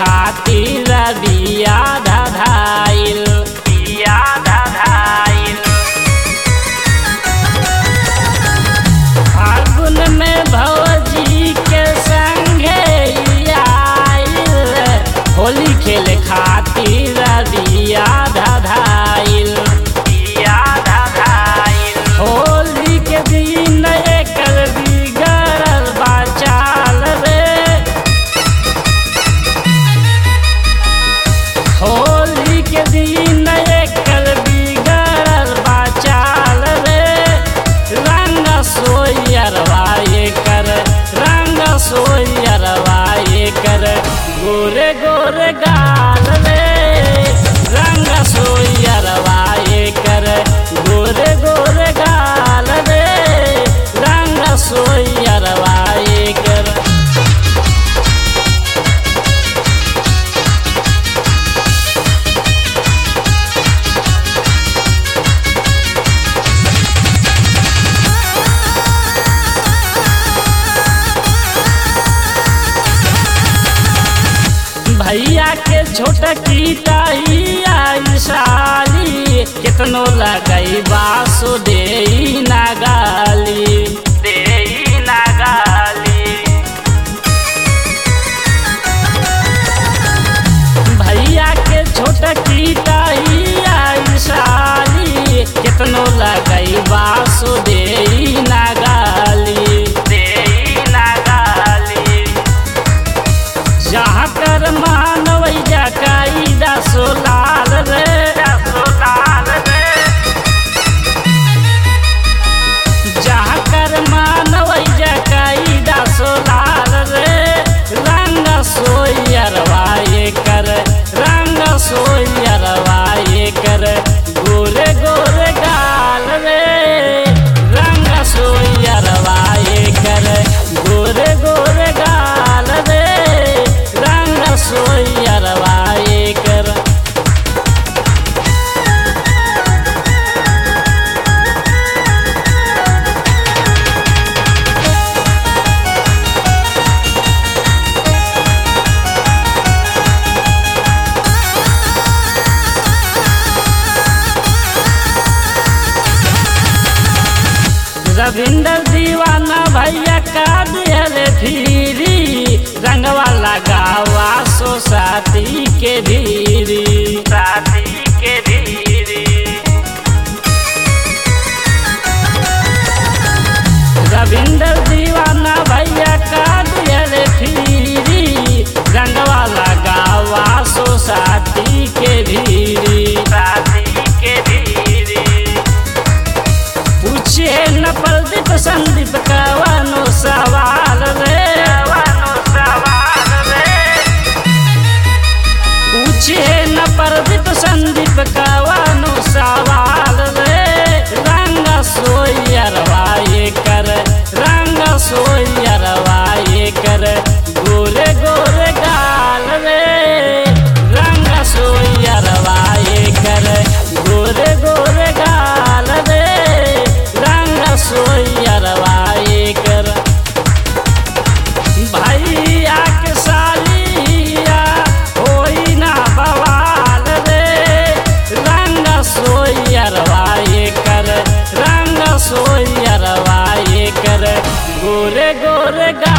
खातिर बिया धधाइल बिया धधाइल। फागुन में भौजी के संगे आइल होली खेले खातिर बिया धधाइल बिया धधाइल। होली के दिन एकर बिगड़ल बाचाल रे, होली के दिन एकर बिगड़ल बाचाल रे। रंग सोयरवा एकर रंग सोयरवा एकर गोरे गोरे गाल रे। रंग सोयरवा एकर गोरे गोरे गाल रे। रंग सोयरवा एकर। भैया के छोटकी ताई साली कितनो लगई बासो देई ना गाली देई ना गाली। भैया के छोटकी ताई साली कितनो लगई बासो देई ना गाली देई ना गाली। जहाँ कर मानवई जकाई दसो लाल रे दसो लाल रे। जहाँ कर मानवई जकाई दसो लाल रे। रंग सोयरवा एकर रंग सोयरवा एकर गोरे गोरे गाल रे। रंग सोयरवा एकर गोरे गोरे गाल रे। रंग सोयरवा एकर। रविंदर दीवाना भैया का दिहल फिरी रंगवा लगावा सो साथी के धीरी साथी के धीरी। रविंदर दीवाना भैया का दिहल फिरी रंगवा लगावा सो साथी के धीरी साथी के धीरी। पूछे न प्रदीप संदीप कवनो सवाल रे कवनो सवाल रे। पूछे न प्रदीप संदीप कवनो सवाल रे। रंग सोयरवा एकर रंग सोयरवा एकर गोरे गोरे गाल रे। रंग सोयरवा एकर गोरे गोरे गाल रे। रंग सोयरवा एकर। भैया के सालिया होई ना बवाल रे। रंग सोयरवा एकर रंग सोयरवा एकर गोरे गोरे